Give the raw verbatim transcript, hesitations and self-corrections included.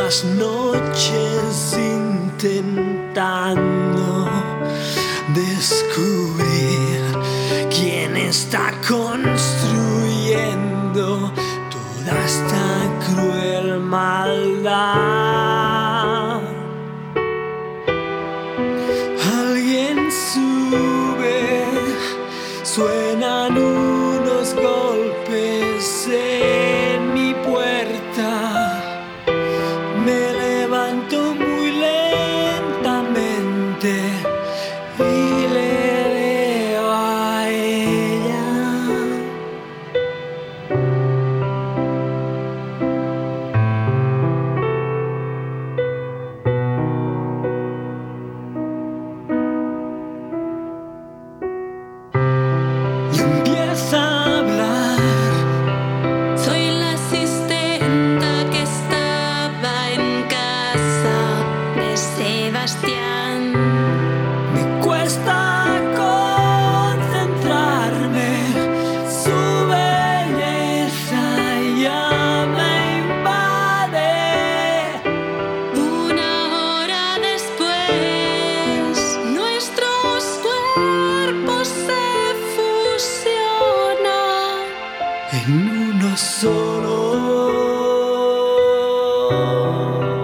las noches intentando descubrir quién está construyendo toda esta cruel maldad. Alguien sube, suenan unos golpes en mi puerta. Me levanto muy lentamente y le veo a ella. Y empieza a hablar. Soy la asistenta que estaba en casa de Sebastián. Me cuesta concentrarme, su belleza ya me invade. Una hora después, nuestros cuerpos se fusionan En uno solo.